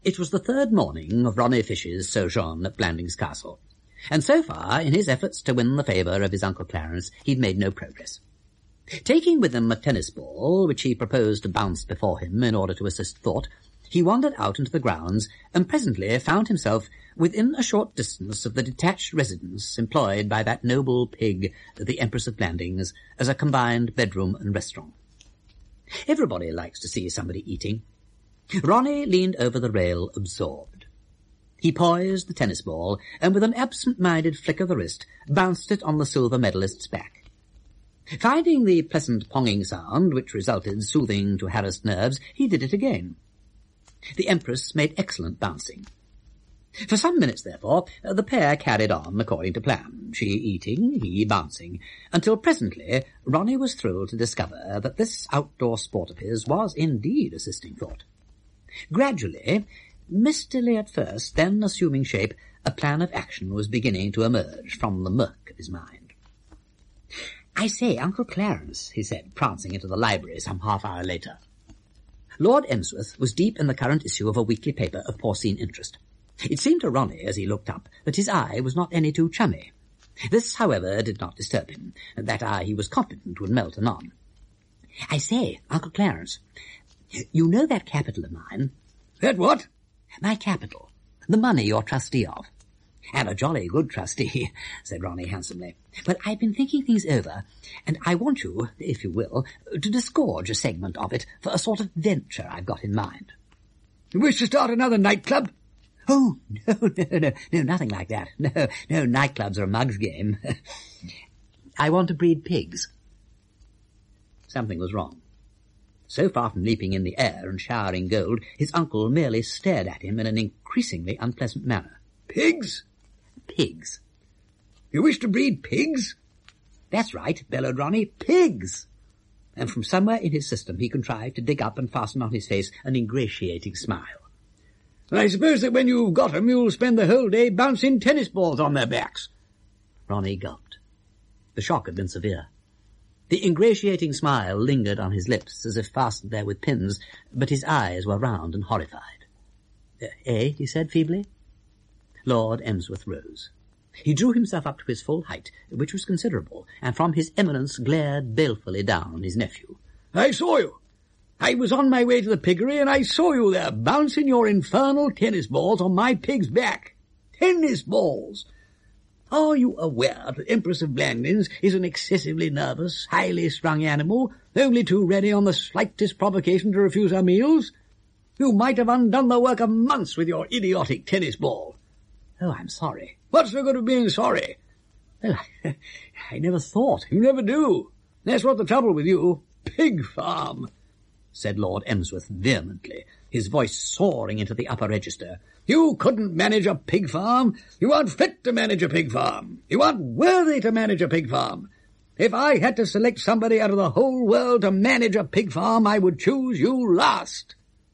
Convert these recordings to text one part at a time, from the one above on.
It was the third morning of Ronnie Fish's sojourn at Blandings Castle, and so far, in his efforts to win the favour of his Uncle Clarence, he'd made no progress. Taking with him a tennis ball, which he proposed to bounce before him in order to assist thought, he wandered out into the grounds, and presently found himself within a short distance of the detached residence employed by that noble pig, the Empress of Blandings, as a combined bedroom and restaurant. Everybody likes to see somebody eating. Ronnie leaned over the rail, absorbed. He poised the tennis ball, and with an absent-minded flick of the wrist, bounced it on the silver medalist's back. Finding the pleasant ponging sound, which resulted soothing to harassed nerves, he did it again. The Empress made excellent bouncing. For some minutes, therefore, the pair carried on according to plan, she eating, he bouncing, until presently Ronnie was thrilled to discover that this outdoor sport of his was indeed assisting thought. Gradually, mistily at first, then assuming shape, a plan of action was beginning to emerge from the murk of his mind. "I say, Uncle Clarence," he said, prancing into the library some half-hour later. Lord Emsworth was deep in the current issue of a weekly paper of porcine interest. It seemed to Ronnie, as he looked up, that his eye was not any too chummy. This, however, did not disturb him. That eye he was confident would melt anon. "I say, Uncle Clarence, you know that capital of mine?" "That what?" "My capital. The money you're trustee of." "And a jolly good trustee," said Ronnie handsomely. "Well, I've been thinking things over, and I want you, if you will, to disgorge a segment of it for a sort of venture I've got in mind." "You wish to start another nightclub?" "Oh, no, nothing like that. No, nightclubs are a mug's game. I want to breed pigs." Something was wrong. So far from leaping in the air and showering gold, his uncle merely stared at him in an increasingly unpleasant manner. "Pigs?" "Pigs." "You wish to breed pigs?" "That's right," bellowed Ronnie. "Pigs!" And from somewhere in his system he contrived to dig up and fasten on his face an ingratiating smile. "I suppose that when you've got 'em, you'll spend the whole day bouncing tennis balls on their backs." Ronnie gulped. The shock had been severe. The ingratiating smile lingered on his lips as if fastened there with pins, but his eyes were round and horrified. "Eh?" he said feebly. Lord Emsworth rose. He drew himself up to his full height, which was considerable, and from his eminence glared balefully down on his nephew. "I saw you. I was on my way to the piggery, and I saw you there bouncing your infernal tennis balls on my pig's back. Tennis balls! Are you aware that the Empress of Blandings is an excessively nervous, highly strung animal, only too ready on the slightest provocation to refuse her meals? You might have undone the work of months with your idiotic tennis ball." "Oh, I'm sorry." "What's the good of being sorry?" "Well, I never thought." "You never do. That's what the trouble with you. Pig farm," said Lord Emsworth vehemently, his voice soaring into the upper register. "You couldn't manage a pig farm. You aren't fit to manage a pig farm. You aren't worthy to manage a pig farm. If I had to select somebody out of the whole world to manage a pig farm, I would choose you last."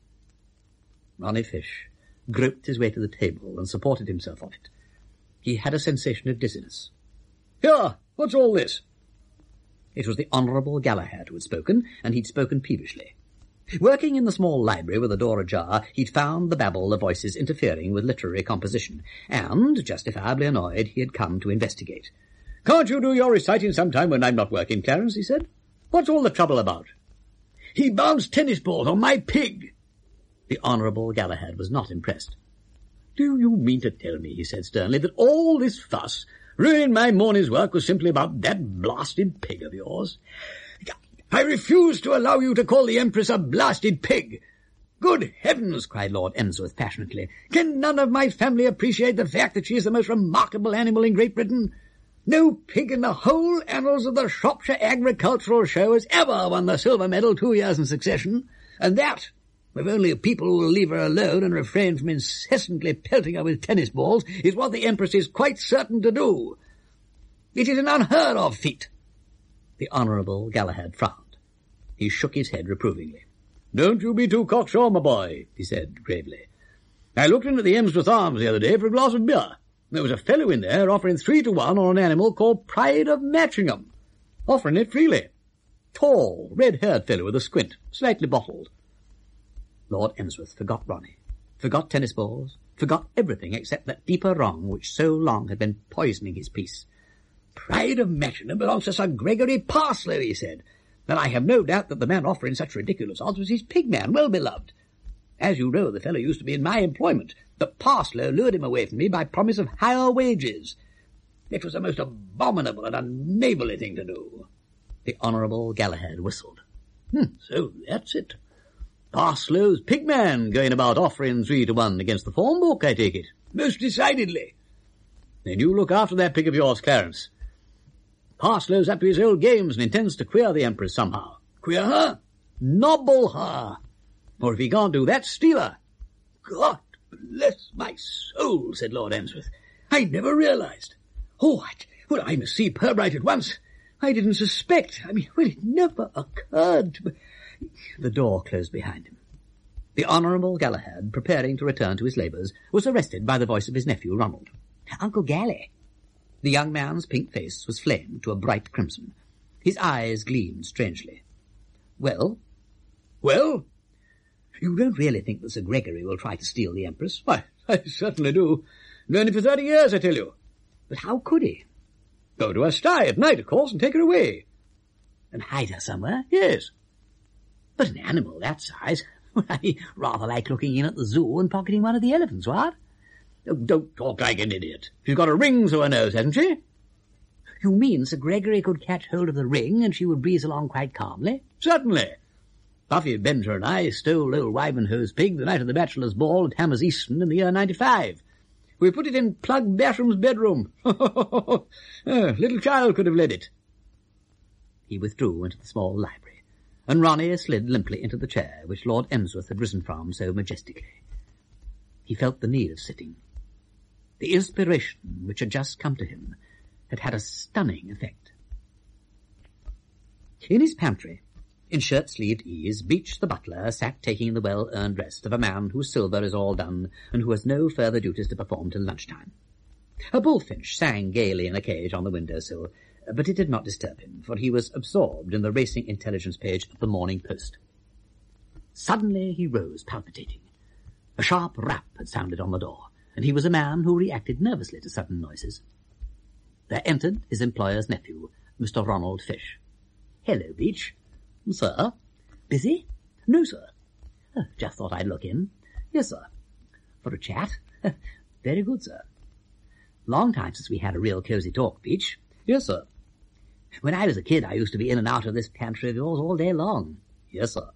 Ronnie Fish groped his way to the table and supported himself on it. He had a sensation of dizziness. "Here, what's all this?" It was the Honourable Galahad who had spoken, and he'd spoken peevishly. Working in the small library with the door ajar, he'd found the babble of voices interfering with literary composition, and, justifiably annoyed, he had come to investigate. "Can't you do your reciting sometime when I'm not working, Clarence?" he said. "What's all the trouble about?" "He bounced tennis balls on my pig." The Honourable Galahad was not impressed. "Do you mean to tell me," he said sternly, "that all this fuss, ruining my morning's work, was simply about that blasted pig of yours? I refuse to allow you to call the Empress a blasted pig." "Good heavens!" cried Lord Emsworth passionately. "Can none of my family appreciate the fact that she is the most remarkable animal in Great Britain? No pig in the whole annals of the Shropshire Agricultural Show has ever won the silver medal 2 years in succession, and that, if only people will leave her alone and refrain from incessantly pelting her with tennis balls, is what the Empress is quite certain to do. It is an unheard-of feat." The Honourable Galahad frowned. He shook his head reprovingly. "Don't you be too cocksure, my boy," he said gravely. "I looked in at the Emsworth Arms the other day for a glass of beer. There was a fellow in there offering 3 to 1 on an animal called Pride of Matchingham. Offering it freely. Tall, red-haired fellow with a squint, slightly bottled." Lord Emsworth forgot Ronnie. forgot tennis balls, forgot everything except that deeper wrong which so long had been poisoning his peace. "Pride of Machinnon belongs to Sir Gregory Parslow," he said, "and I have no doubt that the man offering such ridiculous odds was his pigman, well beloved. As you know, the fellow used to be in my employment, but Parslow lured him away from me by promise of higher wages. It was the most abominable and unneighbourly thing to do." The Honourable Galahad whistled. So that's it. Parslow's pigman going about offering 3 to 1 against the form book, I take it. Most decidedly. Then you look after that pig of yours, Clarence. Parslow's up to his old games and intends to queer the Empress somehow. Queer her? Nobble her. Or if he can't do that, steal her. God bless my soul, said Lord Emsworth. I never realized. Oh, I must see Pirbright at once. I didn't suspect. It never occurred to me. The door closed behind him. The Honourable Galahad, preparing to return to his labours, was arrested by the voice of his nephew, Ronald. "Uncle Gally!" The young man's pink face was flamed to a bright crimson. His eyes gleamed strangely. "Well?" "Well?" "You don't really think that Sir Gregory will try to steal the Empress?" "Why, I certainly do. Known him for 30 years, I tell you." "But how could he?" "Go to her sty at night, of course, and take her away." "And hide her somewhere?" "Yes." "But an animal that size, I rather like looking in at the zoo and pocketing one of the elephants, what?" "Oh, don't talk like an idiot. She's got a ring through her nose, hasn't she?" "You mean Sir Gregory could catch hold of the ring and she would breeze along quite calmly?" "Certainly. Buffy Benser and I stole old Wivenhoe's pig the night of the bachelor's ball at Hammers Easton in the year 95. We put it in Plug Basham's bedroom. Little child could have led it." He withdrew into the small library, and Ronnie slid limply into the chair which Lord Emsworth had risen from so majestically. He felt the need of sitting. The inspiration which had just come to him had had a stunning effect. In his pantry, in shirt-sleeved ease, Beach the butler sat taking the well-earned rest of a man whose silver is all done and who has no further duties to perform till lunchtime. A bullfinch sang gaily in a cage on the window-sill, but it did not disturb him, for he was absorbed in the racing intelligence page of the Morning Post. Suddenly he rose, palpitating. A sharp rap had sounded on the door, and he was a man who reacted nervously to sudden noises. There entered his employer's nephew, Mr. Ronald Fish. "Hello, Beach." "Sir?" "Busy?" "No, sir." "Just thought I'd look in." "Yes, sir." "For a chat?" "Very good, sir." "Long time since we had a real cosy talk, Beach." "Yes, sir." "When I was a kid, I used to be in and out of this pantry of yours all day long." "Yes, sir."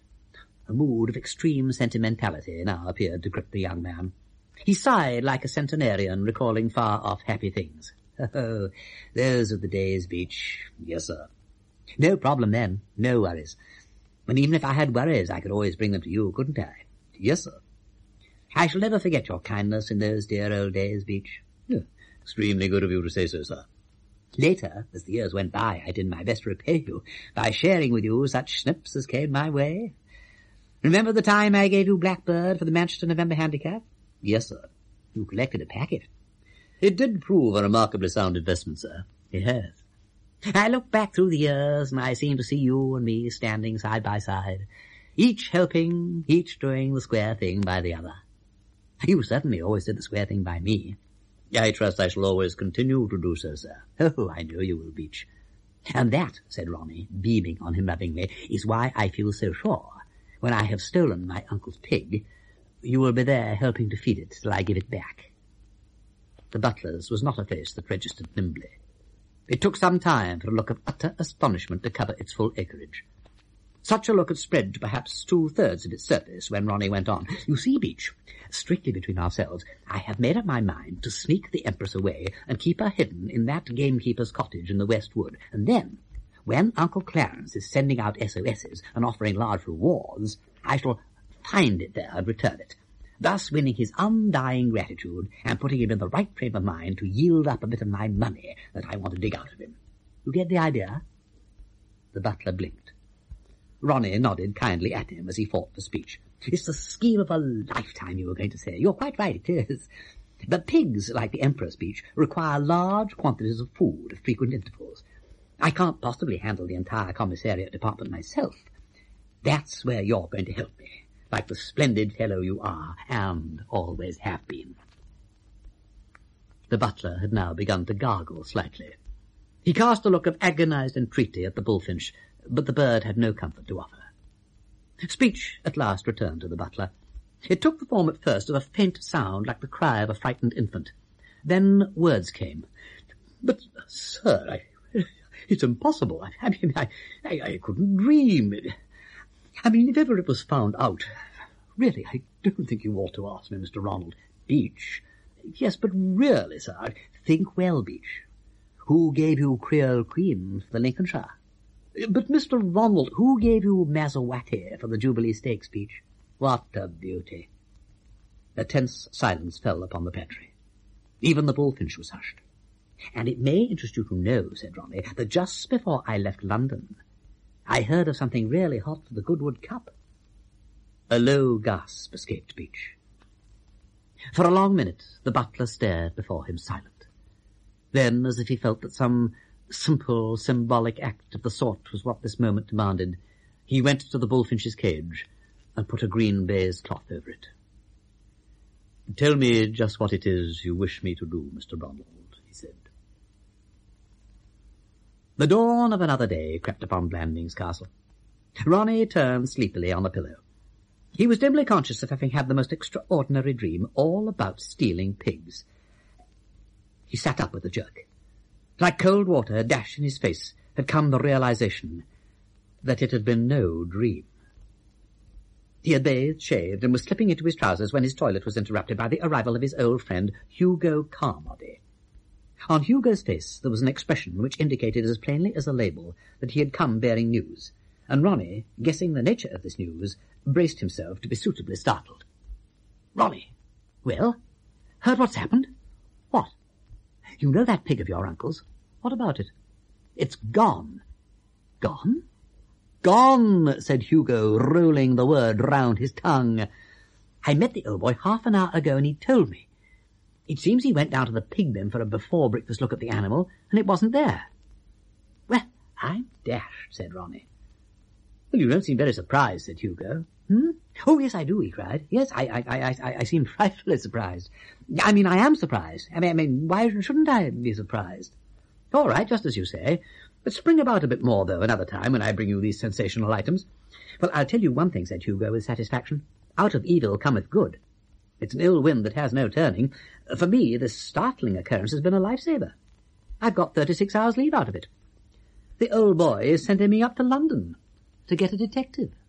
A mood of extreme sentimentality now appeared to grip the young man. He sighed like a centenarian recalling far-off happy things. "Oh, those are the days, Beach." "Yes, sir." "No problem then. No worries. And even if I had worries, I could always bring them to you, couldn't I?" "Yes, sir." "I shall never forget your kindness in those dear old days, Beach." "Extremely good of you to say so, sir." "Later, as the years went by, I did my best to repay you by sharing with you such snips as came my way. Remember the time I gave you Blackbird for the Manchester November Handicap?" "Yes, sir." "You collected a packet." "It did prove a remarkably sound investment, sir." "Yes. I look back through the years, and I seem to see you and me standing side by side, each helping, each doing the square thing by the other. You certainly always did the square thing by me." "I trust I shall always continue to do so, sir." "Oh, I know you will, Beach." "And that," said Ronnie, beaming on him lovingly, "is why I feel so sure, when I have stolen my uncle's pig, you will be there helping to feed it till I give it back." The butler's was not a face that registered nimbly. It took some time for a look of utter astonishment to cover its full acreage. Such a look had spread to perhaps 2/3 of its surface when Ronnie went on. "You see, Beach, strictly between ourselves, I have made up my mind to sneak the Empress away and keep her hidden in that gamekeeper's cottage in the West Wood. And then, when Uncle Clarence is sending out SOSs and offering large rewards, I shall find it there and return it, thus winning his undying gratitude and putting him in the right frame of mind to yield up a bit of my money that I want to dig out of him. You get the idea?" The butler blinked. Ronnie nodded kindly at him as he fought for speech. "It's the scheme of a lifetime, you were going to say. You're quite right, it is. But pigs, like the Emperor's Beach, require large quantities of food at frequent intervals. I can't possibly handle the entire commissariat department myself. That's where you're going to help me, like the splendid fellow you are, and always have been." The butler had now begun to gargle slightly. He cast a look of agonized entreaty at the bullfinch, but the bird had no comfort to offer. Speech at last returned to the butler. It took the form at first of a faint sound like the cry of a frightened infant. Then words came. "But, sir, it's impossible. I couldn't dream. If ever it was found out. Really, I don't think you ought to ask me, Mr. Ronald. Beach. Yes, but really, sir, think well, Beach. Who gave you Creole Queen for the Lincolnshire? But, Mr. Ronald, who gave you Mazzawati for the Jubilee Stakes, Beach? What a beauty." A tense silence fell upon the pantry. Even the bullfinch was hushed. "And it may interest you to know," said Ronnie, "that just before I left London, I heard of something really hot for the Goodwood Cup." A low gasp escaped Beach. For a long minute the butler stared before him silent. Then, as if he felt that some simple, symbolic act of the sort was what this moment demanded, he went to the bullfinch's cage and put a green baize cloth over it. "Tell me just what it is you wish me to do, Mr. Ronald," he said. The dawn of another day crept upon Blandings Castle. Ronnie turned sleepily on the pillow. He was dimly conscious of having had the most extraordinary dream, all about stealing pigs. He sat up with a jerk. Like cold water dashed in his face had come the realization that it had been no dream. He had bathed, shaved, and was slipping into his trousers when his toilet was interrupted by the arrival of his old friend, Hugo Carmody. On Hugo's face there was an expression which indicated as plainly as a label that he had come bearing news, and Ronnie, guessing the nature of this news, braced himself to be suitably startled. "Ronnie, well, heard what's happened?" "What?" "You know that pig of your uncle's? What about it?" "It's gone." "Gone?" "Gone," said Hugo, rolling the word round his tongue. "I met the old boy half an hour ago and he told me. It seems he went down to the pig bin for a before-breakfast look at the animal, and it wasn't there." "Well, I'm dashed," said Ronnie. "Well, you don't seem very surprised," said Hugo. "Oh, yes, I do," he cried. "Yes, I seem frightfully surprised. I am surprised. Why shouldn't I be surprised? All right, just as you say. But spring about a bit more, though, another time when I bring you these sensational items." "Well, I'll tell you one thing," said Hugo with satisfaction. "Out of evil cometh good. It's an ill wind that has no turning. For me, this startling occurrence has been a lifesaver. I've got 36 hours leave out of it. The old boy is sending me up to London to get a detective."